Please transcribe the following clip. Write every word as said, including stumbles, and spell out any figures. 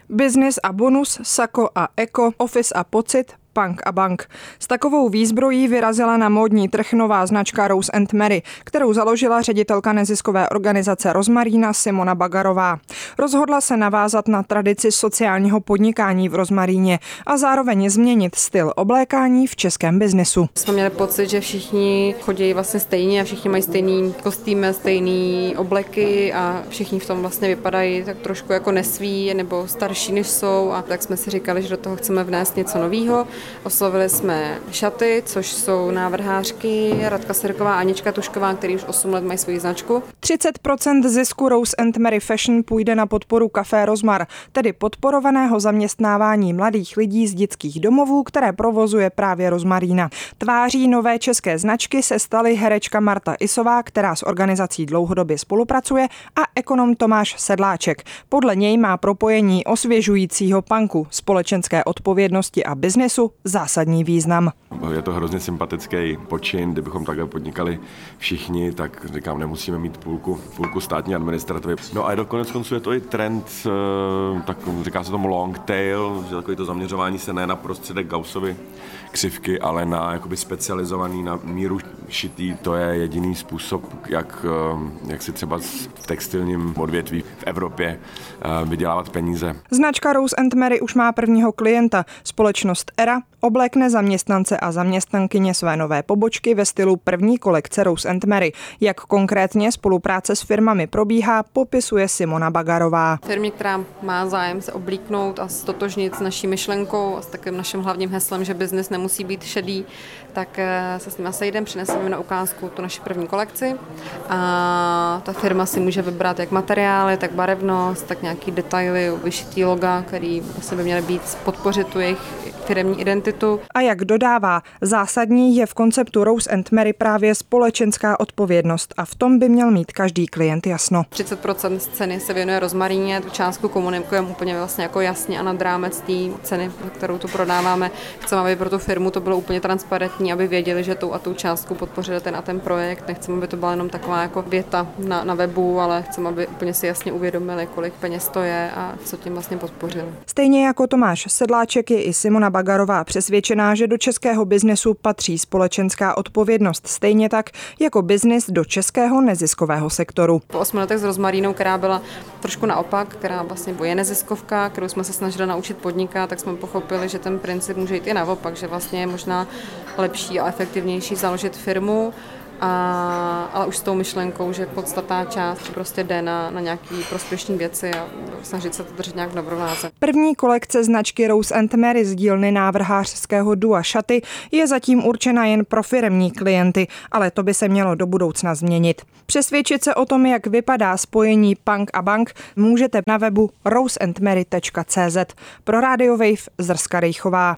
Business a bonus, Sako a Eko, Office a pocit, Punk a bank. S takovou výzbrojí vyrazila na módní trh nová značka Rose and Mary, kterou založila ředitelka neziskové organizace Rozmarína Simona Bagarová. Rozhodla se navázat na tradici sociálního podnikání v Rozmaríně a zároveň změnit styl oblékání v českém biznesu. Jsme měli pocit, že všichni chodí vlastně stejně a všichni mají stejný kostýmy, stejný obleky a všichni v tom vlastně vypadají tak trošku jako nesví nebo starší než jsou, a tak jsme si říkali, že do toho chceme vnést něco nového. Oslovili jsme šaty, což jsou návrhářky Radka Sirková a Anička Tušková, který už osm let mají svoji značku. třicet procent zisku Rose and Mary Fashion půjde na podporu Café Rozmar, tedy podporovaného zaměstnávání mladých lidí z dětských domovů, které provozuje právě Rozmarína. Tváří nové české značky se staly herečka Marta Isová, která s organizací dlouhodobě spolupracuje, a ekonom Tomáš Sedláček. Podle něj má propojení osvěžujícího punku, společenské odpovědnosti a biznesu zásadní význam. Je to hrozně sympatický počin, kdybychom takhle podnikali všichni, tak říkám, nemusíme mít půlku, půlku státní administrativy. No a do konec konců je to i trend, tak říká se tomu long tail, že takový to zaměřování se ne na prostředek Gaussovy křivky, ale na jakoby specializovaný, na míru šitý. To je jediný způsob, jak, jak si třeba v textilním odvětví v Evropě vydělávat peníze. Značka Rose and Mary už má prvního klienta. Společnost Era oblékne zaměstnance a zaměstnankyně své nové pobočky ve stylu první kolekce Rose and Mary. Jak konkrétně spolupráce s firmami probíhá, popisuje Simona Bagarová. Firmě, která má zájem se oblíknout a stotožnit s naší myšlenkou a s takovým naším hlavním heslem, že biznis nemusí být šedý, tak se s nimi sejdeme, přineseme na ukázku tu naši první kolekci a ta firma si může vybrat jak materiály, tak barevnost, tak nějaký detaily, vyšitý loga, který vlastně by měly být, podpořit tu jejich firemní identitu. A jak dodává, zásadní je v konceptu Rose and Mary právě společenská odpovědnost a v tom by měl mít každý klient jasno. třicet procent ceny se věnuje Rozmaríně, tu částku komunikujeme úplně vlastně jako jasně a nad rámec té ceny, kterou tu prodáváme. Chceme, aby pro tu firmu to bylo úplně transparentní, aby věděli, že tou a tou částku podpořili ten a ten projekt. Nechceme, aby to byla jenom taková jako věta na, na webu, ale chceme, aby úplně si jasně uvědomili, kolik peněz to je a co tím vlastně podpořili. Stejně jako Tomáš Sedláček je i Simona Bagarová přesvědčená, že do českého biznesu patří společenská odpovědnost stejně tak jako biznis do českého neziskového sektoru. Po osmi letech s Rozmarínou, která byla trošku naopak, která vlastně je neziskovka, kterou jsme se snažili naučit podnikat, tak jsme pochopili, že ten princip může jít i naopak, že vlastně je možná lepší a efektivnější založit firmu, A, ale už s tou myšlenkou, že podstatná část prostě jde na, na nějaký prospěšné věci a snažit se to držet nějak v rovnováze. První kolekce značky Rose and Mary z dílny návrhářského dua šaty je zatím určena jen pro firemní klienty, ale to by se mělo do budoucna změnit. Přesvědčit se o tom, jak vypadá spojení punk a bank, můžete na webu rose and mary tečka cé zet. Pro Radio Wave Zrska Rejchová.